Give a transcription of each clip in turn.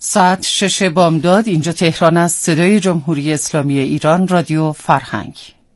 ساعت 6 بامداد. اینجا تهران است. صدای جمهوری اسلامی ایران، رادیو فرهنگ.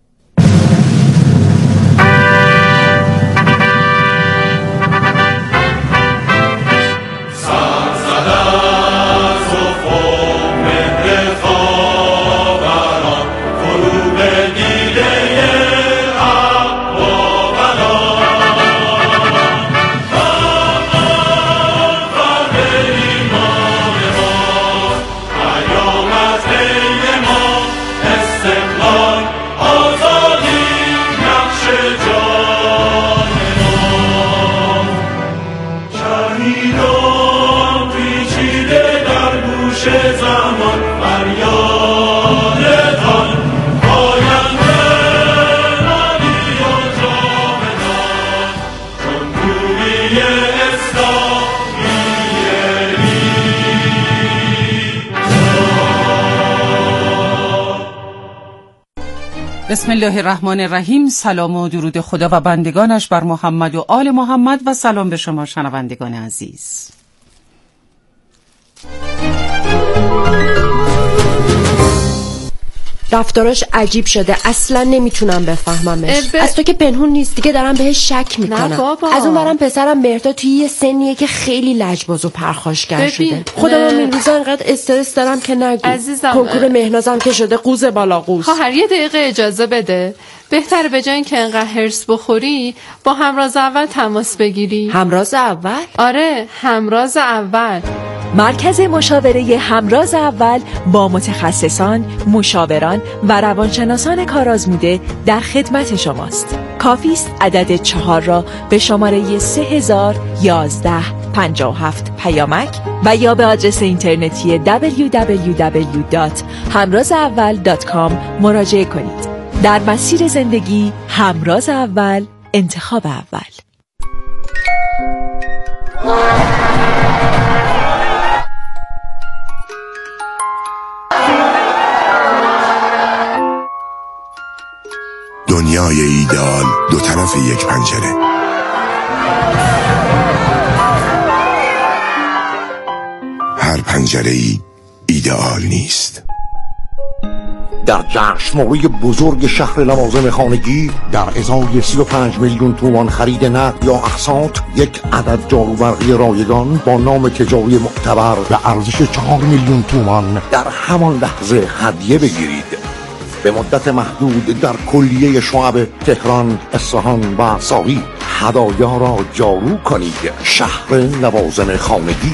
بسم الله الرحمن الرحیم. سلام و درود خدا و بندگانش بر محمد و آل محمد و سلام به شما شنوندگان عزیز. رفتاراش عجیب شده، اصلا نمیتونم بفهممش. از تو که پنهون نیست، دیگه دارم بهش شک میکنم. از اون برم پسرم مهرداد توی یه سنیه که خیلی لجباز و پرخاشگر شده. خودم این روزا انقدر استرس دارم که نگو. عزیزم، کنکور مهنازم که شده قوز بالا قوز. خواهر یه دقیقه اجازه بده. بهتره به جای اینکه انقدر هرس بخوری با همراز اول تماس بگیری. همراز اول؟ آره، همراز اول. مرکز مشاوره همراز اول با متخصصان، مشاوران و روانشناسان کارآزموده در خدمت شماست. کافی است عدد 4 را به شماره 301157 پیامک و یا به آدرس اینترنتی www.hamrazaawal.com مراجعه کنید. در مسیر زندگی همراز اول، انتخاب اول. دنیای ایدئال دو طرف یک پنجره. هر پنجره‌ای ایدئال نیست. در جشنواره بزرگ شهر لوازم خانگی در ازای 35 میلیون تومان خرید نقد یا اقساط، یک عدد جاروبرقی رایگان با نام تجاری معتبر به ارزش 4 میلیون تومان در همان لحظه هدیه بگیرید. به مدت محدود در کلیه شعب تهران، اصفهان و ساقی هدایا را جارو کنید. شهر لوازم خانگی.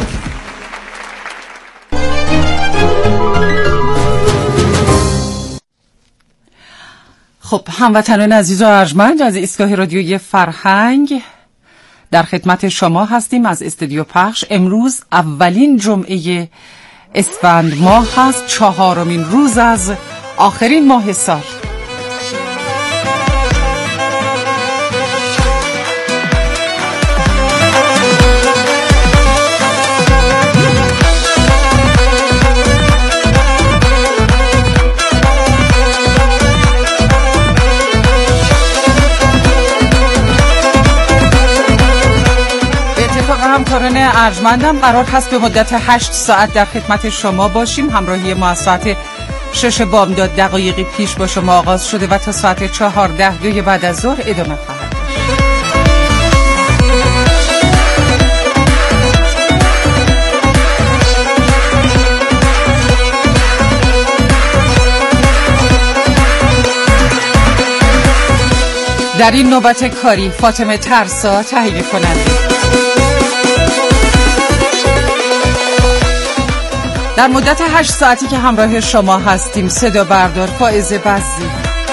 خب، هموطنان عزیز و ارجمند از ایستگاه رادیوی فرهنگ در خدمت شما هستیم از استودیو پخش. امروز اولین جمعه اسفند ماه هست، 4مین روز از آخرین ماه سال. همکاران ارجمندم قرار هست به مدت 8 ساعت در خدمت شما باشیم. همراهی ما از ساعت 6 بامداد دقایقی پیش با شما آغاز شده و تا ساعت 14 بعد از ظهر ادامه خواهد داشت. در این نوبت کاری فاطمه ترسا تهیه کننده. در مدت 8 ساعتی که همراه شما هستیم صدا بردار فائزه بزی.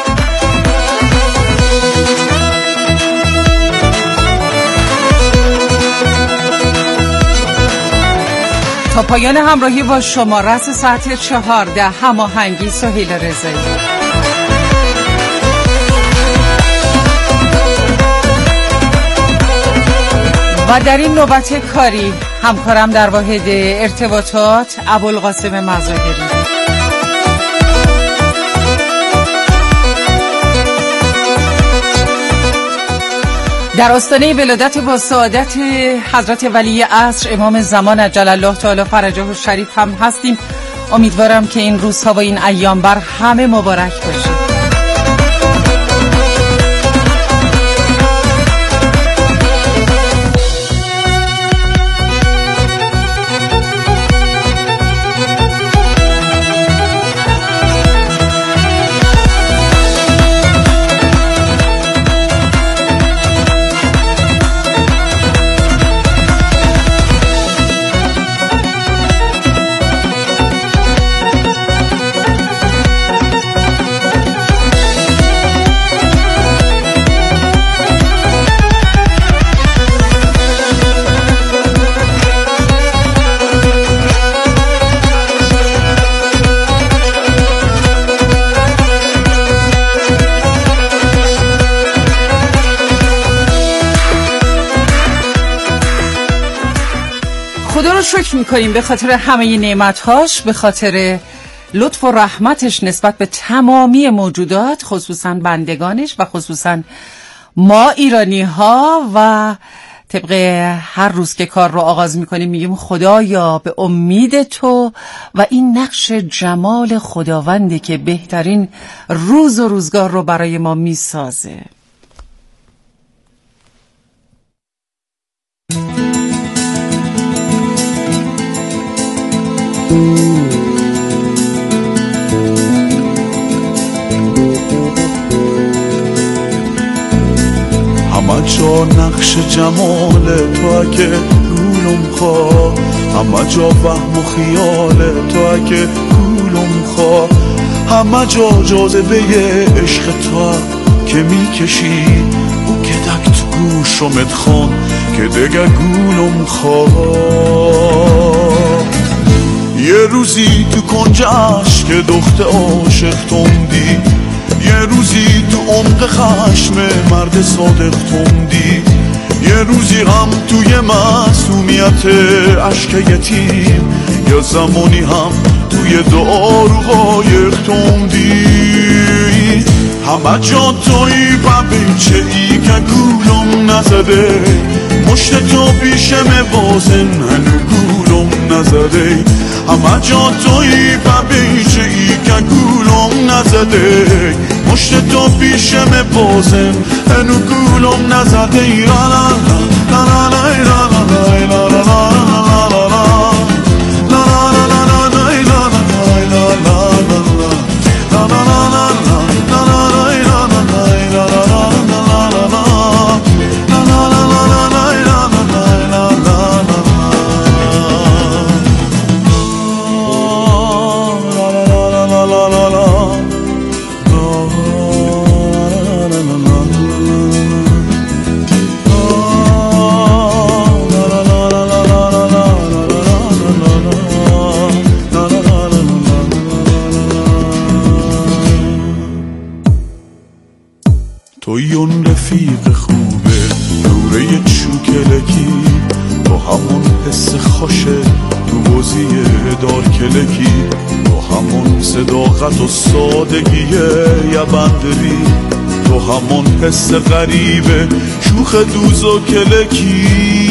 تا پایان همراهی با شما رأس ساعت 14 هماهنگی سهیل رضایی. و در این نوبت کاری همکارم در واحد ارتباطات ابوالقاسم مظاهری. در آستانه ولادت با سعادت حضرت ولی عصر امام زمان عجل الله تعالی فرجه الشریف هم هستیم. امیدوارم که این روزها و این ایام بر همه مبارک باشه. خدا رو شکر میکنیم به خاطر همه نعمتهاش، به خاطر لطف و رحمتش نسبت به تمامی موجودات، خصوصا بندگانش و خصوصا ما ایرانی ها. و طبق هر روز که کار رو آغاز میکنیم میگیم خدایا به امید تو و این نقش جمال خداونده که بهترین روز و روزگار رو برای ما میسازه. همه جا نقش جمال تو اگه گولم خواه، همه جا وهم و خیال تو اگه گولم خواه، همه جا جاذبه عشق تو که میکشی و که دک تو گوشمت خون که دگه گولم خواه. یه روزی تو کنجش که دخت عاشق توندی، یه روزی تو عمق خشم مرد صادق توندی، یه روزی هم توی معصومیت عشق یتیم، یا زمانی هم توی دعا رو قایق توندی. همه جا توی بچه ای که گولم نزده، مشت تو پیشم بازن هنو گولم نزده. همه جا توی بچه ای که گولم نزده، مشت تو پیشم بازن هنو گولم نزده. لا لا لا لا لا لا لا لا لا توی اون رفیق خوبه دوره چوکلکی، تو همون حس خوشه تو بازی دار کلکی، تو همون صداقت و سادگی یه بندری، تو همون حس غریبه شوخ دوز و کلکی.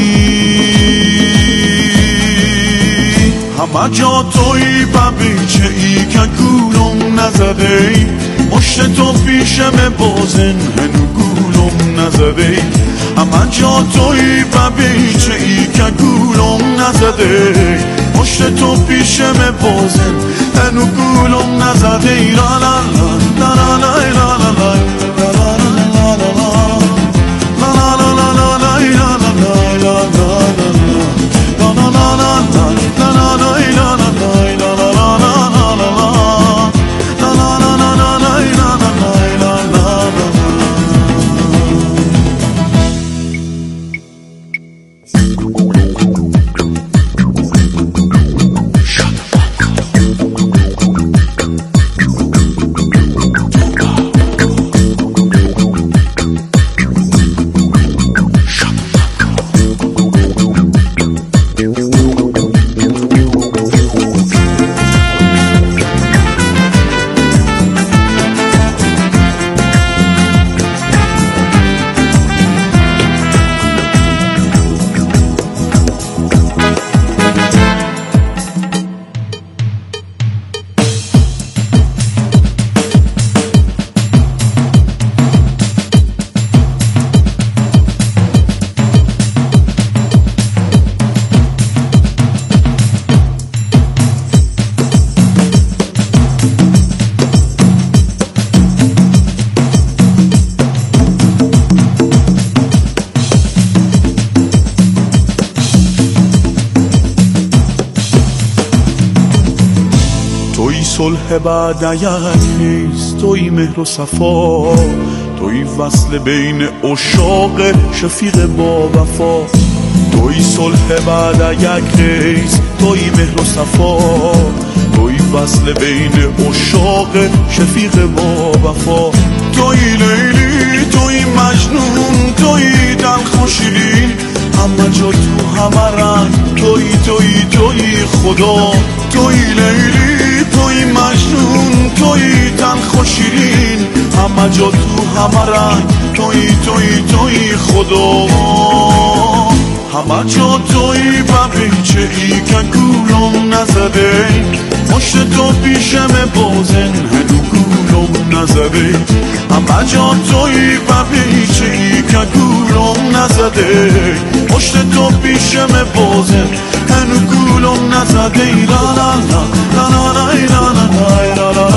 همه جا توی بچه ای که گولم نزده، مشت تو پیشم بازن هنو گولم نزده. همه جا توی بچه ای که گولم نزده، مشت تو پیشم بازن هنو گولم نزده. لا لا لا لا لا لا لا صلح بعد نیست، توی مهر و صفا، توی وصل بین عشاق شفیق با وفا. توی صلح بعد نیست، توی مهر و صفا، توی وصل بین عشاق شفیق با وفا. توی لیلی، توی مجنون، توی دلخوشی، همه جا تو همه رنگ، توی خدا. توی لیلی، توی مجنون، توی دلخوشی، همه جا تو همه رنگ، توی خدا. همه جا توی ببیچه ای که گولم نزده، مشت تو پیشم بازن هنو گولم نزده. همه جا توی ببیچه ای که گولم نزده، مشت تو پیشم بازن هنو گولم نزده. لا لا لا لا لا لا لا لا لا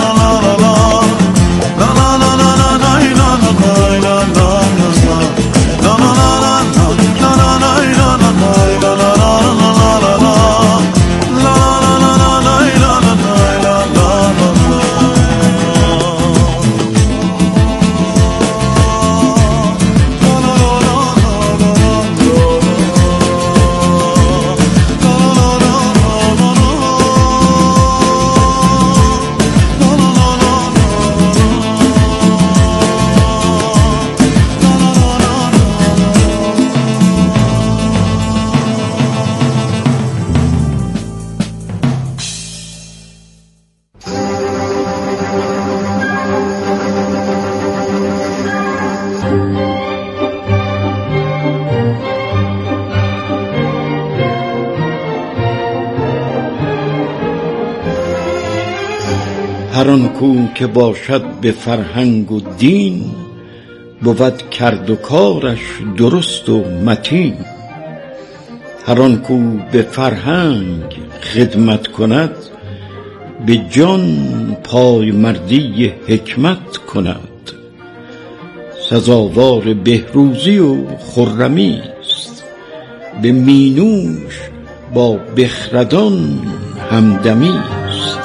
هر آن کو که باشد به فرهنگ و دین، بود کرد و کارش درست و متین. هر آن کو به فرهنگ خدمت کند، به جان پای مردی حکمت کند. سزاوار بهروزی و خرمی است، به مینوش با بخردان همدمی است.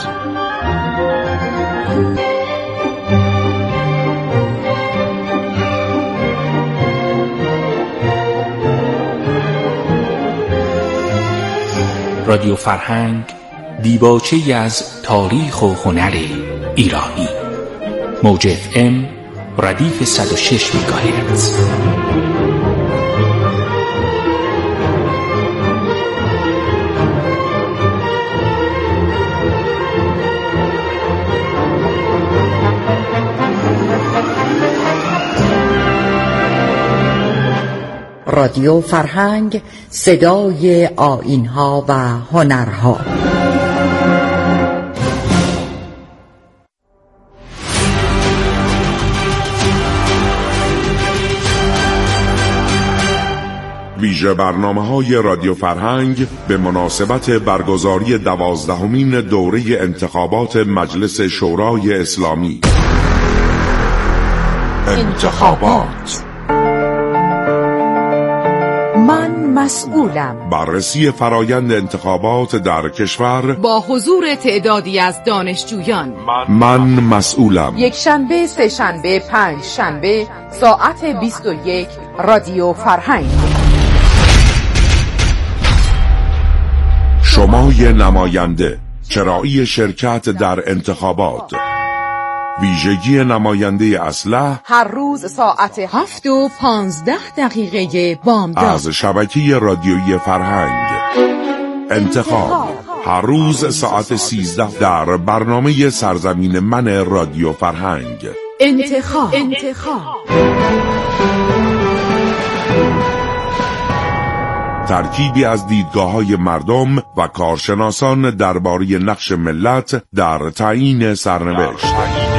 رادیو فرهنگ، دیباچه‌ای از تاریخ و هنر ایرانی. موج FM ردیف 106 مگاهرتز. رادیو فرهنگ، صدای آیین‌ها و هنرها. ویژه برنامه‌های رادیو فرهنگ به مناسبت برگزاری 12مین دوره انتخابات مجلس شورای اسلامی. انتخابات. من مسئولم. بررسی فرایند انتخابات در کشور با حضور تعدادی از دانشجویان. من مسئولم. یک شنبه، سه شنبه، پنج شنبه ساعت 21 رادیو فرهنگ. شمای نماینده، چرایی شرکت در انتخابات. ویژگی نماینده اسلح هر روز ساعت 7:15 بامداد از شبکه رادیویی فرهنگ. انتخاب هر روز ساعت 13 در برنامه سرزمین من رادیو فرهنگ. انتخاب. ترکیبی از دیدگاه‌های مردم و کارشناسان درباره نقش ملت در تعیین سرنوشت.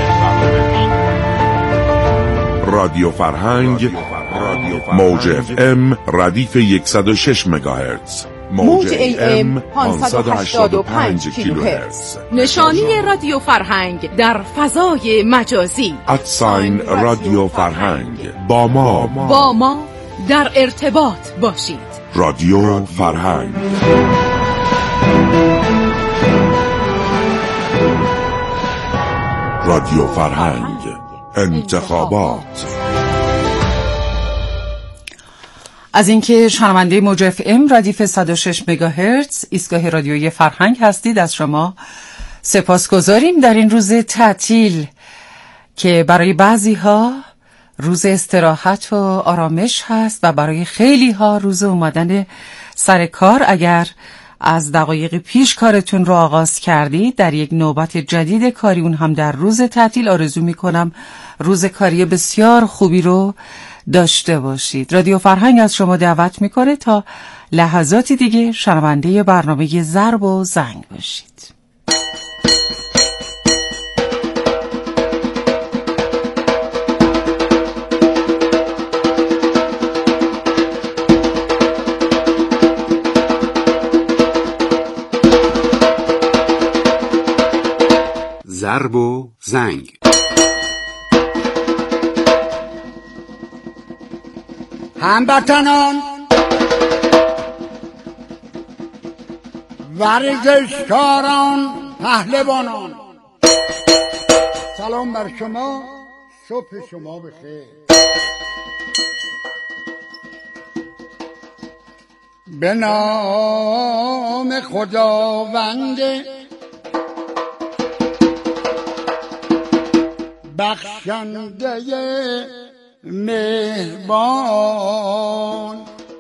رادیو فرهنگ، موج FM ردیف 106 مگاهرتز، موج AM 585 کیلوهرتز. نشانی رادیو فرهنگ در فضای مجازی @ رادیو فرهنگ. با ما در ارتباط باشید. رادیو فرهنگ. رادیو فرهنگ انتخابات. از اینکه شنونده موج اف ام ردیف 106 مگاهرتز ایستگاه رادیویی فرهنگ هستید از شما سپاسگزاریم در این روز تعطیل که برای بعضی ها روز استراحت و آرامش هست و برای خیلی ها روز اومدن سر کار. اگر از دقایق پیش کارتون رو آغاز کردید در یک نوبت جدید کاری، اون هم در روز تعطیل، آرزو میکنم روز کاری بسیار خوبی رو داشته باشید. رادیو فرهنگ از شما دعوت میکنه تا لحظاتی دیگه شنونده برنامه ضرب و زنگ باشید. ضرب و زنگ. هموطنان، ورزشکاران، پهلوانان، سلام بر شما، صبح شما بخیر. به نام خداوند بخشنده مهربان،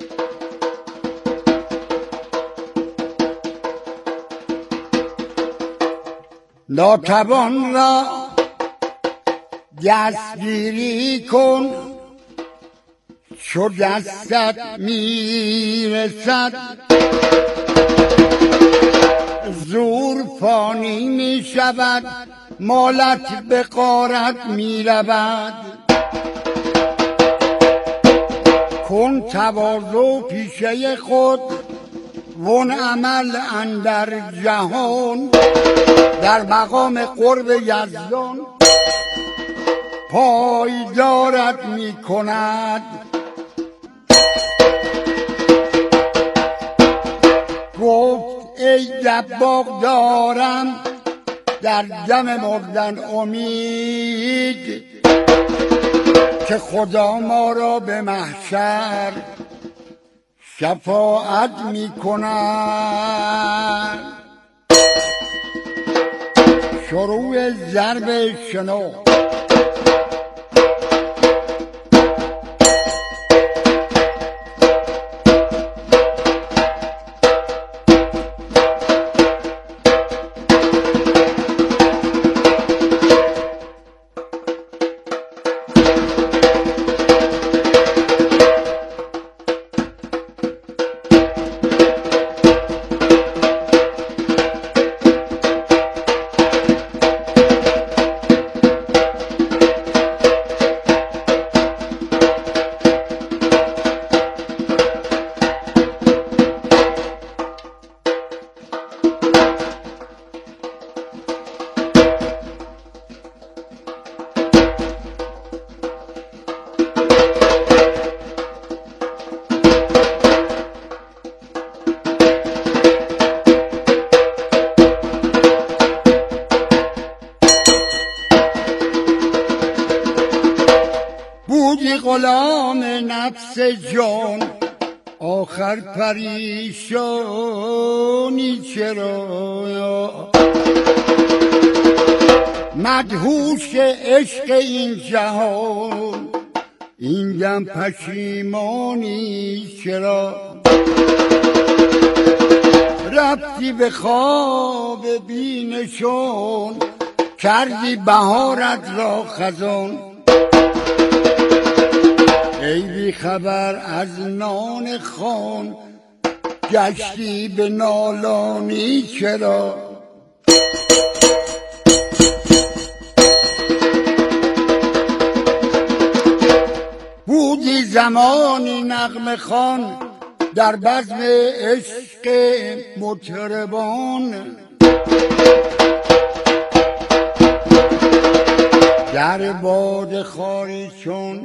ناتوان را دستگیری کن، چو دستت میرسد زور فانی میشود، مالت به غارت میرود. کن تواضع پیشه خود وون عمل اندر جهان، در مقام قرب یزدان پایدارت می کند. گفت ای دباغ دارم در دم مردن امید، که خدا ما را به محشر شفاعت می کند. شروع ضرب شنو. غلام نفس جان آخر پریشانی چرا؟ مدهوش عشق این جهان این دم پشیمانی چرا؟ رفتی به خواب بینشون کردی بهارت را خزان، ای بی خبر از نان خان گشتی به نالانی چرا؟ بودی زمانی نغمه خوان در بزم عشق مطربان، در باد خاری چون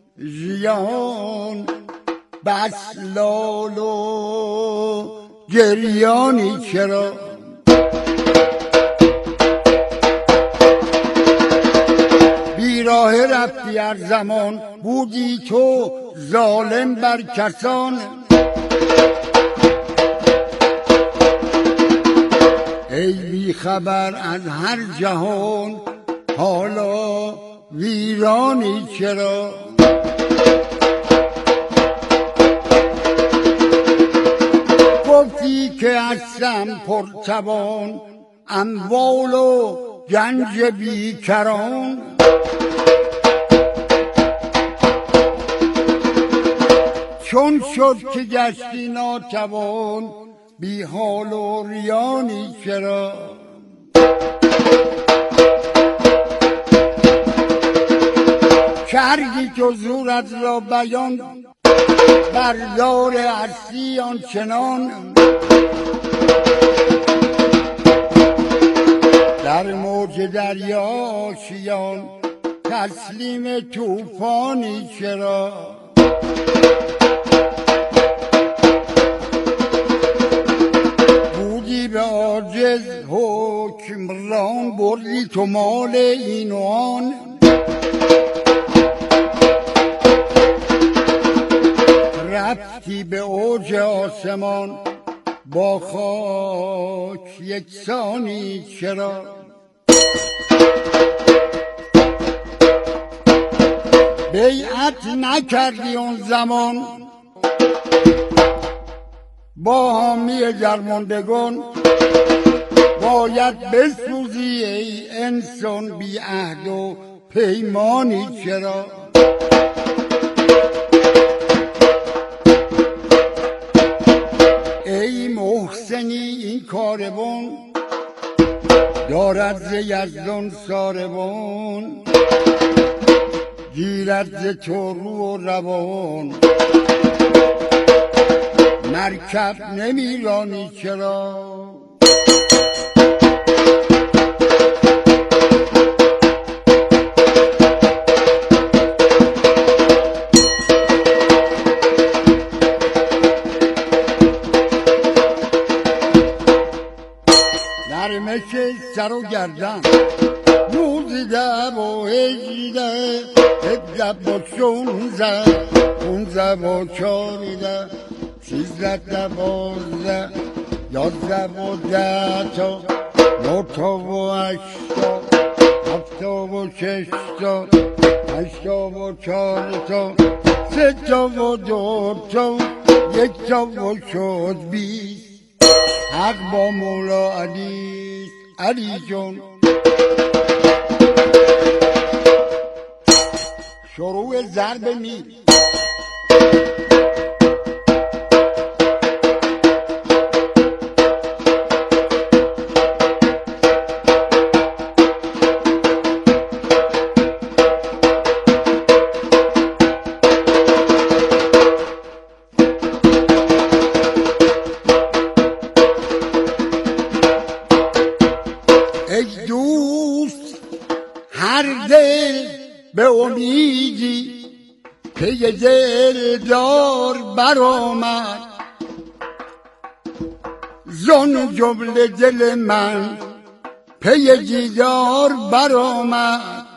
زیان بس لال و گریانی چرا؟ رفتی هر زمان، بودی تو ظالم بر کسان. ای بی خبر از هر جهان، حالا ویرانی چرا؟ گفتی که هستم پرتوان، اموال و گنج بیکران. چون شد که گشتی ناتوان، بی حال و ریانی چرا؟ کردی تو زورت را بیان، بردار هستی آنچنان. در موج دریا شیان، تسلیم طوفانی چرا؟ بودی به عاجز حکمران، بردی تو مال این و آن. رفتی به اوج آسمان، با خاک یکسانی چرا؟ بیعت نکردی اون زمان، با حامی درماندگان. باید بسوزی ای انسان، بی عهد و پیمانی چرا؟ ای محسنی این کاروان، دارد ز یزدان ساربان. گیرد ز تو رو و روان، مرکب نمیرانی چرا؟ نرمش سر و گردن، 19 و 18 17 و 16 15 و 14 13 12 11 و 10 تا 9 تا و 8 تا 7 تا و 6 تا 8 تا و 4 تا 3 تا و 2 تا 1 تا و شد 20. حق با مولا علی، علی جان. شروع ضرب میل. ای دوست هر دل به امیدی پی دلدار برآمد، زان جمله دل من پی دیدار برآمد.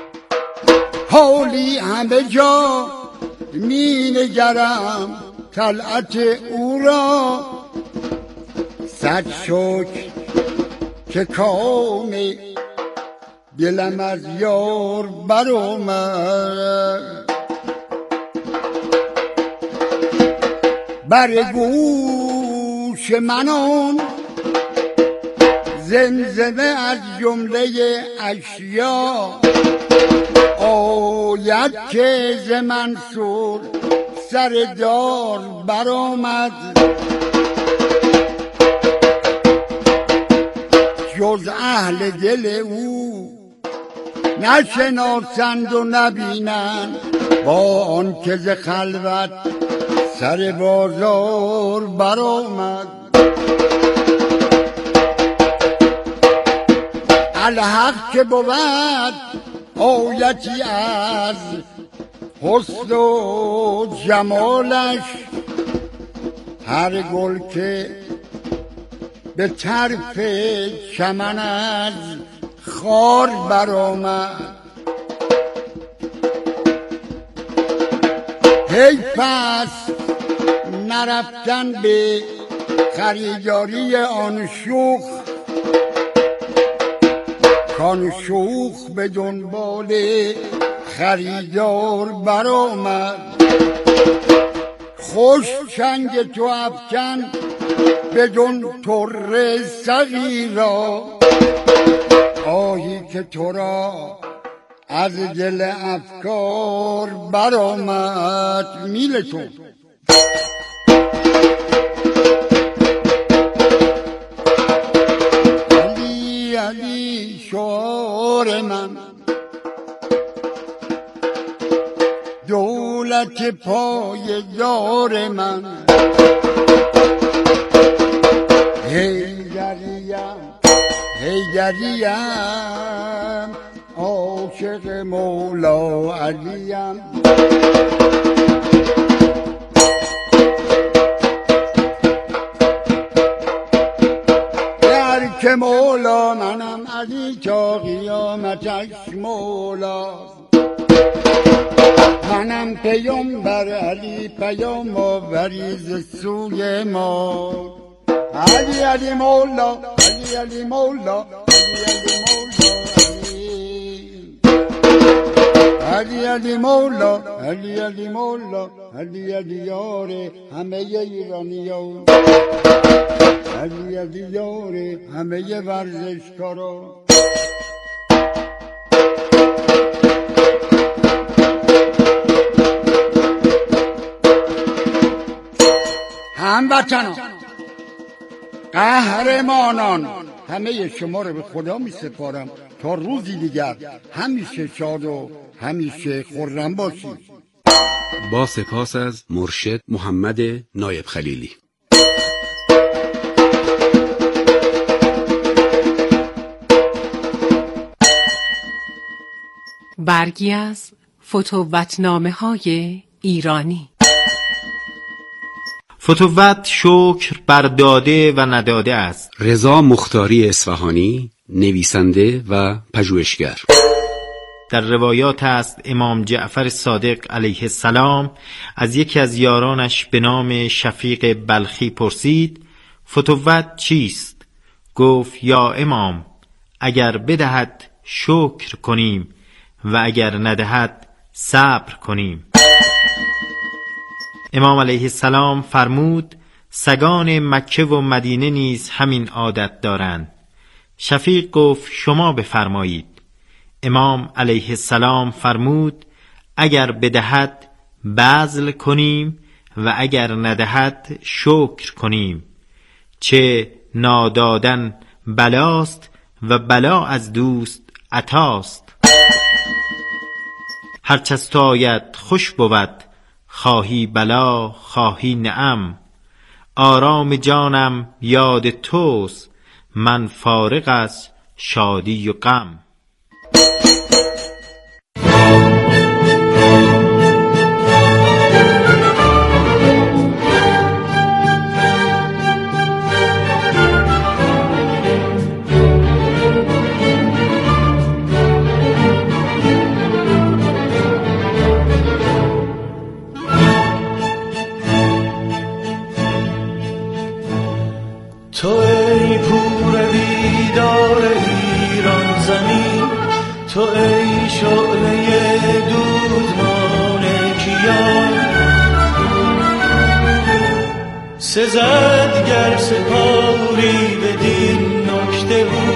حالی همه جا می نگرم طلعت او را، صد شکر که کام دلم از یار برآمد. بر گوش منان زمزمه از جمله اشیا، آید که ز منصور سر دار برآمد. جز اهل دل او نشناسند و نبینند، با آن که ز خلوت سر بازار برآمد. الحق که بود آیتی از حسن و جمالش، هر گل که به طرف چمن از خار برآمد. هی پس نرفتن به خریداری آن شوخ، کان شوخ به دنبال خریدار برآمد. خوش چنگ تو افکن بدون طره صغیرا، آهی که تو را از دل افکار برآمد. میل تو علی علی شعار من، دولت پایدار من. حیدریم عاشق مولا علیم. در که مولا منم، علی تا قیامتش مولا. منم پیامبر، علی پیام آوری ز سوی ما. علی علی مولا، علی علی مولا، علی علی مولا، علی علی مولا، علی علی یار همه ایرانیان، علی علی یار همه ورزشکاران. هموطنان، قهرمانان، همه شما رو به خدا می سپارم تا روزی دیگر همیشه شاد و همیشه خرم باشید. با سپاس از مرشد محمد نایب خلیلی. برگی از فتوتنامه‌های ایرانی. فتوت شکر بر داده و نداده است. رضا مختاری اصفهانی، نویسنده و پژوهشگر. در روایات است امام جعفر صادق علیه السلام از یکی از یارانش به نام شفیق بلخی پرسید فتوت چیست؟ گفت یا امام، اگر بدهد شکر کنیم و اگر ندهد صبر کنیم. امام علیه السلام فرمود سگان مکه و مدینه نیز همین عادت دارند. شفیق گفت شما بفرمایید. امام علیه السلام فرمود اگر بدهد بذل کنیم و اگر ندهد شکر کنیم. چه نادادن بلاست و بلا از دوست عطاست. هرچه از تو آید خوش بود، خواهی بلا خواهی نعم. آرام جانم یاد توست، من فارغ از شادی و غم. تو ای پور بیدار ایران زمین، تو ای شعله دودمان کیان. سزد گر سپاه